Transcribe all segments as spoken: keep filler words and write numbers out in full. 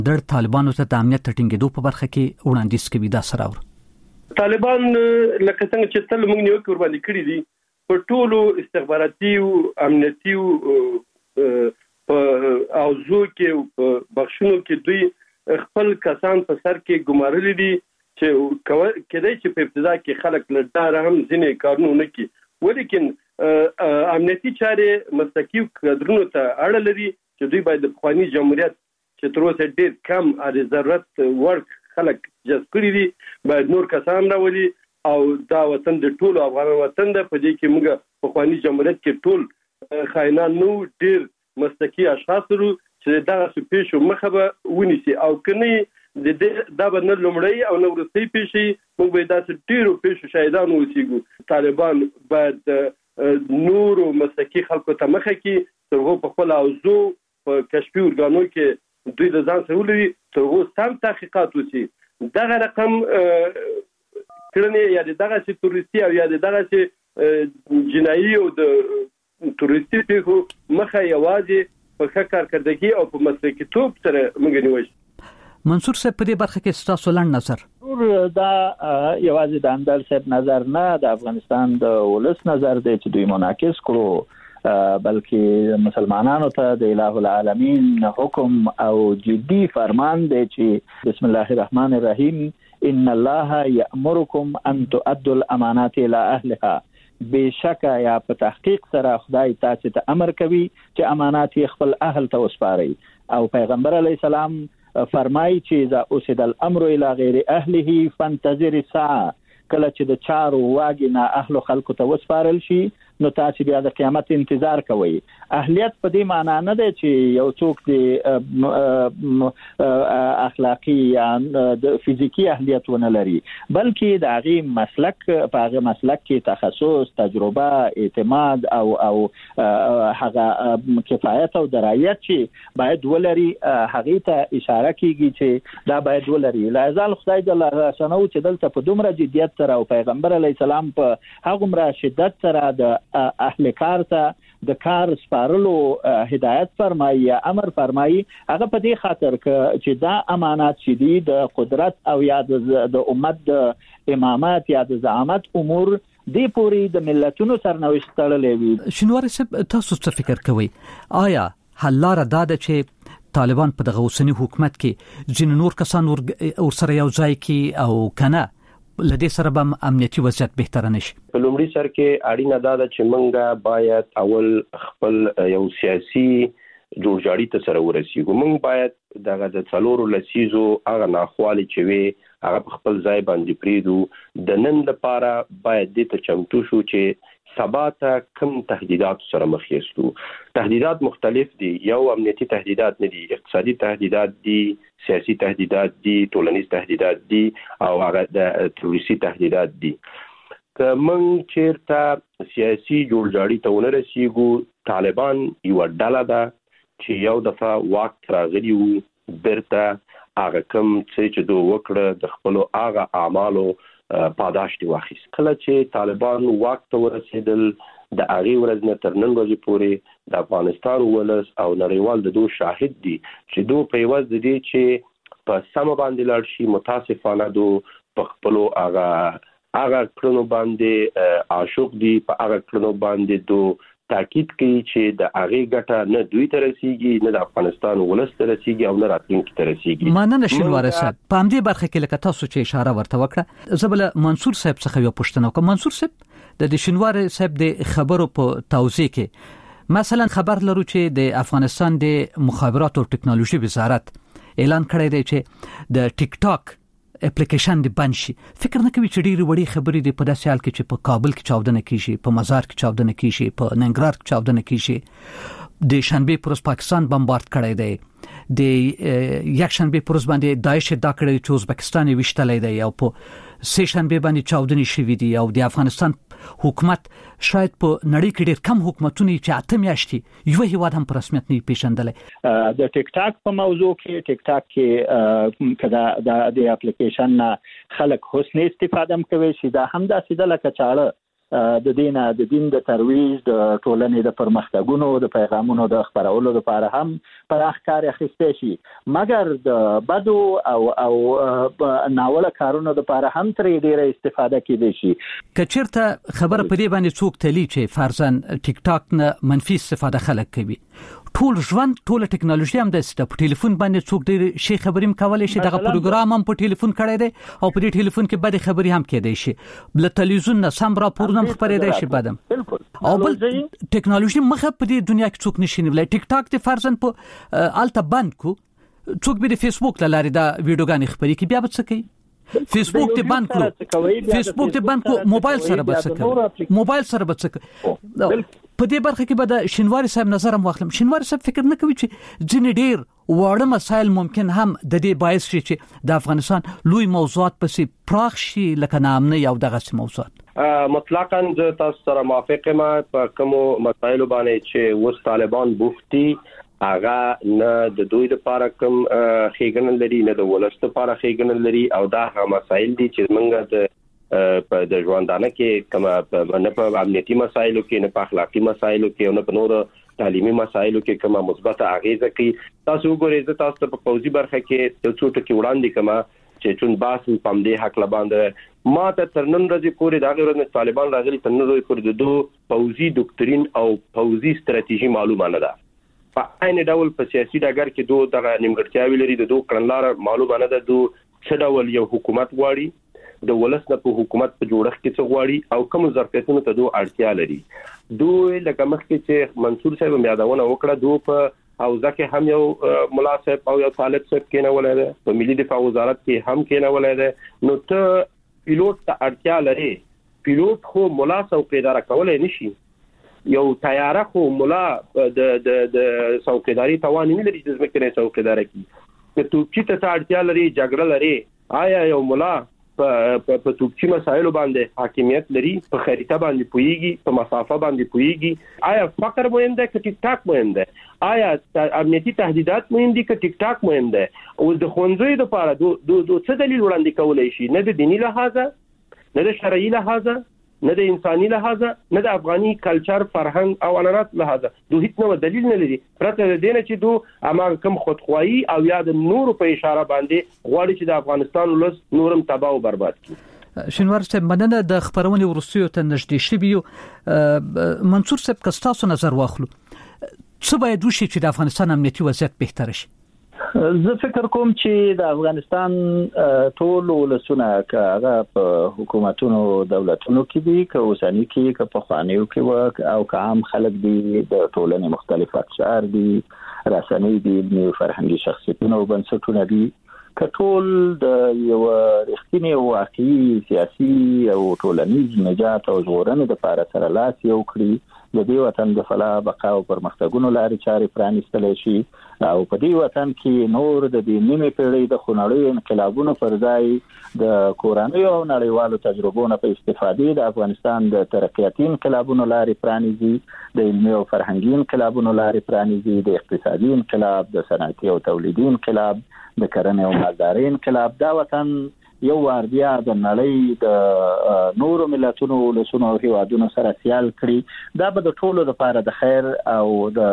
د طالبانو ته د امنیت ټینګېدو په برخه کې وړاندیز کوي. دا سره طالبان لکه څنګه چې تل موږ نیوکه ور باندې کړې دي په ټولو استخباراتي او امنیتي او زو کې بخښونو کې دوی خپل کسان په سر کې ګمارلي دي چې کېدای چې په ابتدا کې خلک له ډاره هم ځینې کارونه نه کوي، ولیکن امنیتي چارې مسلکي کادرونو ته اړه لري چې دوی باید د پخواني جمهوریت چې تر اوسه ډېر کم د ضرورت وړ خلک جذب کړي دي باید نور کسان راولي او دا وطن د ټولو افغان وطن ده. په دې کې موږ پخواني جمهوریت کې ټول خاینان نو ډېر مسلکي اشخاص لرو چې دغه پیښو مخه به ونیسي او کني د دې دا به نه لومړی او نه وروستۍ پیښې موږ به داسې ډېرو پیښو شاهدان اوسېږو. طالبان باید نورو مسلکي خلکو ته مخه کړي تر هغو په خپل اوزو په کشفي ارګانو کې دوی د ځان سره ولري تر هغو سم تحقیقات وشي. دغه رقم کړنې یا دغه تروریستي او یا دغه جنایي او د تروریستي پیښو مخه یوازې په ښه کارکردګي او په مسلکیتوب سره موږ نیول. منصور صاحب په دې برخه کې ستاسو لنډ نظر؟ دا یوازې د اندل صاحب نظر نه، د افغانستان د ولس نظر دی چې دوی منعکس کړو، بلکې مسلمانانو ته د الٰه العالمین حکم او جدي فرمان دی چې بسم الله الرحمن الرحیم ان الله یأمرکم ان تؤدوا الامانات الى اهلها. بشکه یا په تحقیق سره خدای تاسو ته امر کوي چې امانات خپل اهل ته وسپارئ، او پیغمبر علی السلام فرمایي چې اذا اسد الامر الى غیر اهله فانتظر الساعه. کله چې د چارو واګي نه اهل خلکو ته وسپارل شي نو تاسو بیا د قیامت انتظار کوئ. اهلیت په دې معنی نه دی چې یو څوک د اخلاقی یا د فزیکی اهلیت ونه لري، بلکې د هغه مسلک په هغه مسلک کې تخصص، تجربه، اعتماد او او هغه کفایت او درایت چې باید ولري هغه ته اشاره کیږي چې دا باید ولري. لازال خدای جل شانو چې دلته په دومره جدیت سره او پیغمبر علی السلام په هغه مر شدت سره د اهل کار ته د کار سپارلو هدایت فرمایي یا امر فرمایي، هغه په دې خاطر چې دا امانات چې دي د قدرت او یا د امت د امامت یا د زعامت امور دی پوری د ملتونو سرنوشت تړلې وي. شنواری صاحب تاسو څه فکر کوئ؟ آیا حل لاره دا ده چې طالبان په دغه اوسنی حکومت کې ځینې نور کسان ورسره یو ځای کې او کنه لدې سره به امنیتي وضعیت بهتر نشي؟ په لومړي سر کې اړینه دا ده چې موږ باید اول خپل یو سیاسي جوړجاړي ته سره ورسیږو. موږ باید دغه د څلورو لسیزو هغه ناخوالې چې وي هغه په خپل ځای باندې پریږدو. د نن لپاره باید دې ته چمتو شو چې سبا ته کوم تهدیدات سره مخ یاستو. تهدیدات مختلف دي، یو امنیتي تهدیدات نه دي، اقتصادي تهدیدات دي، سیاسي تهدیدات دي، ټولنیز تهدیدات دي او هغه د تروریستي تهدیدات دي. که موږ چیرته سیاسي جوړجاړي ته ونه رسیږو، طالبان یو ډله ده چې یو دفعه واک راغلی وو، بیرته هغه کوم څه چې دوی وکړه د خپلو هغه اعمالو پاداش دی واخیست. کله چې طالبان واک ته ورسېدل د هغې ورځ نه تر نن ورځې پورې د افغانستان ولس او نړیوال د دوی شاهد دي چې دوی په عوض د دې چې په سمه باندې لاړ شي، متاسفانه دوی په خپلو هغه هغه کړنو باندې عاشق دي، په هغه کړنو باندې دوی تاکید کوي چې د هغې ګټه نه دوی ته رسیږي، نه د افغانستان ولس ته رسیږي او نه راتلونکي ته رسیږي. مننه شنواری صاحب. په همدې برخه کې لکه تاسو چې اشاره ورته وکړه، زه بل منصور صاحب څخه یو پوښتنه وکړم. منصور صاحب د شنواری صاحب د خبرو په توضیح کې مثلا خبر لرو چې د افغانستان د مخابرات او ټکنالوژي وزارت اعلان کړی دی چې د ټیک ټاک اپلیکیشن دی بند شي. فکر نه کوي چې ډېری وړي خبرې دی په داسې حال کې چې په کابل کې چاودنه کیږي، په مزار کې چاودنه کیږي، په ننګرهار کې چاودنه کیږي، د شنبه پر ورځ پاکستان بمبارد کړی دی، د یک شنبه پر ورځ باندې داعش دا کړی چې ازبکستان وشتلې دی او په سه شنبه باندې چاودنې شوې دي او د افغانستان حکومت شاید په نړۍ کې ډېر کم حکومتونه چې اته میاشتې یو هیواد هم په رسمیت نه پیژندلې. د ټیک ټاک په موضوع کې ټیک ټاک کې کدا د اپلیکیشن خلک حسن استفاده کوي چې دا هم د سیده لکه چاړه د دین د دین د ترویج د ټولنې د پرمختګونو د پیغامونو د خبرولو لپاره هم پراخ کار اخیسته شي، مګر د بدو او او ناوړه کارونو لپاره هم ترې ډیره استفاده کیدای شي. کچیرته خبر په دې باندې څوک تلی چې فرضاً ټیک ټاک نه منفي استفاده خلک کوي، ټول ژوند ټول ټکنالوژي هم د ست په ټلیفون باندې څوک ډیر شي خبرې کولای شي، دغه پروګرام هم په ټلیفون کړی دی او په دې ټلیفون کې بده خبرې هم کېدای شي، بل تلویزیون نه سم راپورونه خبرې دی شي بدم او بل ټکنالوژي مخه په دې دنیا کې څوک نشي نیولای. ټیک ټاک د فرضاً په الته بند کو څوک به د فیسبوک لاري دا ویډیوګانې خبرې کوي، بیا به څه کوي؟ فیسبوک ته بند کړو، فیسبوک ته بند کړو، موبایل سره به څه کوي؟ موبایل سره به څه کوي؟ په دې برخه کې به د شینواری صاحب نظر هم واخلم. شینواری صاحب فکر نه کوي چې ځینې ډیر واړه مسایل ممکن هم د دې باعث شي چې د افغانستان لوی موضوعات پسې پراخ شي لکه نامنه یو دغه موضوعات؟ مطلقاً زه تاسو سره موافق یم په کوم مسایل باندې چې وس طالبان بوفتي هغه نه د دوی لپاره کوم خېګنل لري نه د ولست لپاره خېګنل لري او دا هغه مسایل دي چې موږ د په د ژوندانه کې کومه نه په امنیتي مسایلو کې نه په اخلاقی مسایلو کې او نه په نورو تعلیمي مسایلو کې کومه مثبت اغیزه کوي. تاسو وګورئ چې تاسو په پوزي برخه کې د څو ټکي وړاندې کومه چې چون باس پم دې حق لباند ما ته ترنن ورځې پورې دا غوړنه طالبان راغلي ترنن ورځې پورې د دوه پوزي ډاکټرین او پوزي ستراتیژي معلومه نه ده. په عین ډول په سیاسي ډګر کې دوه دغه نیمګړتیاوې لري، د دوه کړنلار معلومه نه ده، دوه څه ډول یو حکومت غواړي، د ولس نه په حکومت په جوړښت کې څه غواړي او کوم ظرفیتونو ته دوه اړتیا لري. دوی لکه مخکې چې منصور صاحب یادونه وکړه، دوی په حوزه کې هم یو ملا صاحب او یو طالب صاحب کې نه ولای، په ملي دفاع وزارت کې هم کې نه ولای. نو ته پیلوټ ته اړتیا لري، پیلوټ خو ملا څوکیدار کولای نشي، یو طیاره خو ملا د د د څوکیداری توان نه لري چې ځمکه نه څوکیدار کی. که توپچی ته اړتیا لري، جګړه لري، آیا یو ملا په په توپچی مسایلو باندې حاکمیت لري، په خریطه باندې پويږي، په مسافه باندې پويږي؟ آیا فقر مهم ده که ټیک ټاک مهم ده؟ آیا امنیتي تهدیدات مهم دي که ټیک ټاک مهم ده؟ او د خوندزوی لپاره دو دو څه دلیل وړاندې کولای شي؟ نه د دینی لحاظه، نه د شرعي لحاظه، نه د انساني لحاظه، نه د افغاني کلچر فرهنګ او عنعنات لحاظه، دوه هیڅ نو دلیل نه لري پرته د دې نه چې دوه اما کوم خودخواهي او یا د نور په اشاره باندې غواړي چې د افغانستان ولس نورم تباہ او برباد کړي. شینوار صاحب مننه د خبرونې ورسیو ته نږدې شویو. منصور صاحب کستاسو نظر واخلو، څه باید وشي چې د افغانستان امنیتي وضعیت بهتر شي؟ زه فکر کوم چې د افغانستان ټول ولسونه که هغه په حکومتونو دولتونو کې دي، که اوسنی کې، که په خوانیو کې او که هم خلک دي د ټولنې مختلف اقشار دي، رسنۍ دي، علمي او فرهنګي شخصیتونه او بنسټونه دي، که ټول د یو رښتینی او واقعي سیاسي او ټولنیز نجات او ژغورنې لپاره سره لاس یو کړي، د دې وطن د فلاح بقا او پرمختګونو لارې چارې پرانیستلی شي او په دې وطن کې نور د دې نیمې پیړۍ د خونړیو انقلابونو پر ځای د کورنیو او نړیوالو تجربو نه په استفادې د افغانستان د ترقیاتي انقلابونو لارې پرانیزي، د علمي او فرهنګي انقلابونو لارې پرانیزي، د اقتصادي انقلاب، د صنعتي او تولیدي انقلاب، د کرنې او مالدارۍ انقلاب. دا وطن یو وار بیا د نړۍ د نورو ملتونو ولسونو او هیوادونو سره سیال کړي. دا به د ټولو لپاره د خیر او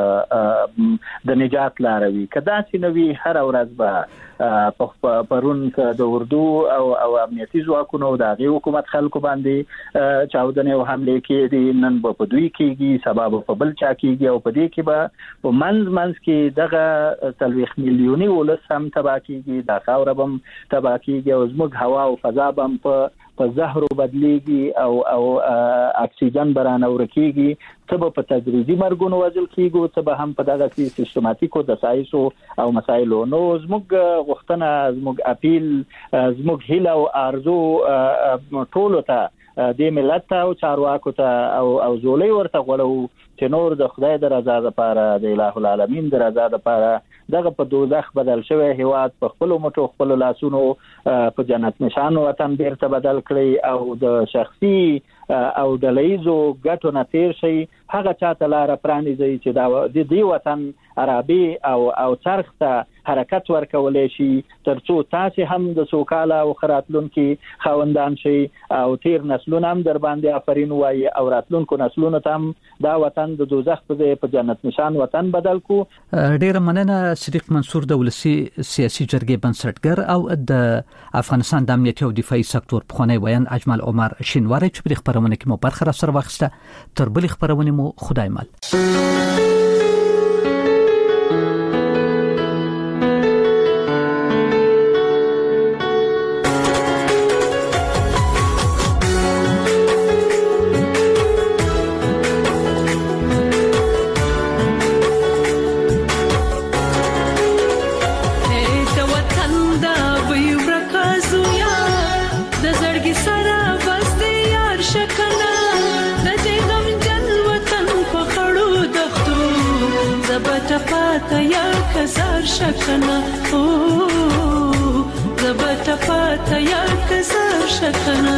د د نجات لار وي. کدا چې نوې هر ورځ به په پرون د اردو او او امنیتي ځواکونو د هغې حکومت خلکو باندې چاودنې او حملې کېدي، نن به په دوی کېږي، سبا به په بل چا کېږي او په دې کې به په منځ منځ کې دغه څلوېښت میلیوني ولس هم تباه کېږي، دا خاوره به هم تباه کېږي او زموږ هوا او فضا به هم په په زهرو بدلیږي او او اکسیجن برانه ورکیږي، څه به په تدریجي مرګونو وژل کېږي، څه به هم په دغه سیستماتیکو دسایسو او مسایلو. نو زموږ غوښتنه، زموږ اپیل، زموږ هیله او آرزو ټولو ته، د ملت ته او چارواکو ته او او زولۍ ورته غوړو چې نور د خدای د رضا لپاره، د الٰه العالمین د رضا لپاره دغه په دوزخ بدل شوی هیواد په خپل مټو خپل لاسونو په جنت نشان وطن بیرته بدل کړي او د شخصي او د لیزو ګټو نه تیر شي، هغه چاته لار پرانیزي چې دا د دې وطن عربي او او څرخ ته حرکت ورکولای شي ترڅو تاسو هم د سوکاله او خراتلونکو خوندان شي او تیر نسلونه هم در باندې آفرین وایي او راتلونکو نسلونه هم دا وطن د دوزخ په جنت نشان وطن بدل کو. ډیر مننه صدیق منصور د ولسی سیاسي جرګې بنسټګر او د افغانستان د امنیتي او دفاعي سکتور پخوانی ویان اجمل عمر شینواری چې په خبرونه کې مو برخه را سره واخسته. تر بل خبرونه مو خدای مال. شکنا او زبط پاتا یا کسر شکنا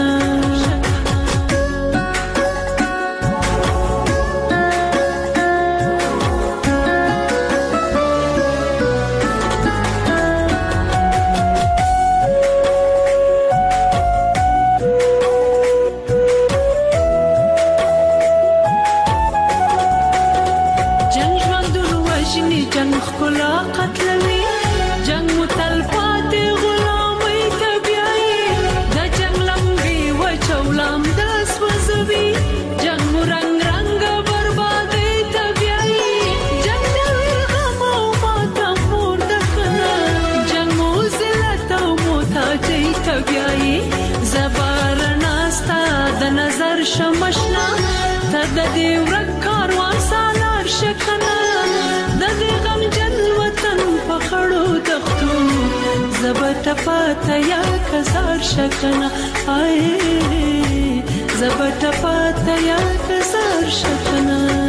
شمشنا ته د دې ورک کاروان سالار شکنا د دې غم جن وطن په خړو دښتو زبط پاته یا کزار شکنا آی زبط پاته یا کزار شکنا